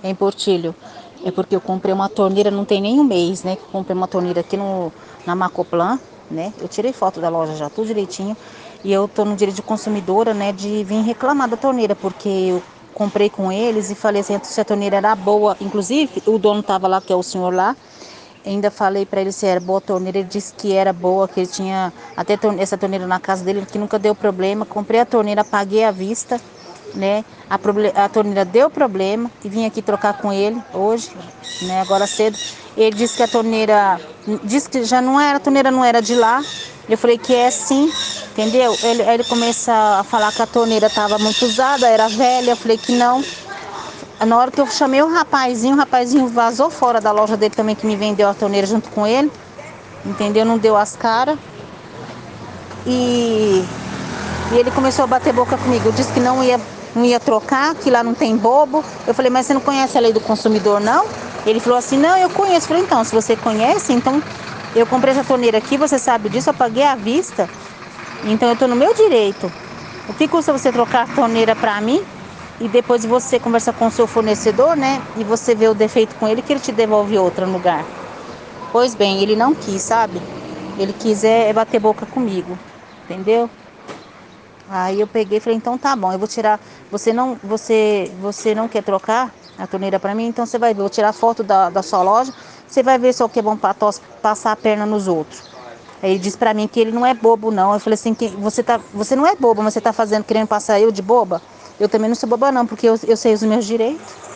É em Portilho. É porque eu comprei uma torneira, não tem nem um mês, né? Que eu comprei uma torneira aqui na Macoplan, né? Eu tirei foto da loja já, tudo direitinho. E eu tô no direito de consumidora, né? De vir reclamar da torneira, porque eu comprei com eles e falei assim, se a torneira era boa. Inclusive, o dono tava lá, que é o senhor lá. Ainda falei para ele se era boa a torneira, ele disse que era boa, que ele tinha até essa torneira na casa dele, que nunca deu problema. Comprei a torneira, paguei à vista, né? A torneira deu problema e vim aqui trocar com ele hoje, né? Agora cedo. Ele disse que a torneira, disse que já não era, a torneira não era de lá. Eu falei que é sim, entendeu? Ele começa a falar que a torneira estava muito usada, era velha. Eu falei que não. Na hora que eu chamei o rapazinho vazou fora da loja dele também, que me vendeu a torneira junto com ele, entendeu? Não deu as caras. E, e ele começou a bater boca comigo. Eu disse que não ia trocar, que lá não tem bobo. Eu falei, mas você não conhece a lei do consumidor, não? Ele falou assim, não, eu conheço. Eu falei, então, se você conhece, então eu comprei essa torneira aqui, você sabe disso, eu paguei à vista. Então eu tô no meu direito. O que custa você trocar a torneira pra mim? E depois você conversa com o seu fornecedor, né? E você vê o defeito com ele, que ele te devolve outra no lugar. Pois bem, ele não quis, sabe? Ele quis bater boca comigo, entendeu? Aí eu peguei e falei, então tá bom, eu vou tirar. Você não quer trocar a torneira pra mim? Então você vai ver, eu vou tirar foto da sua loja, você vai ver só o que é bom pra passar a perna nos outros. Aí ele disse pra mim que ele não é bobo, não. Eu falei assim, que você não é boba, mas você tá querendo passar eu de boba? Eu também não sou boba, não, porque eu sei os meus direitos.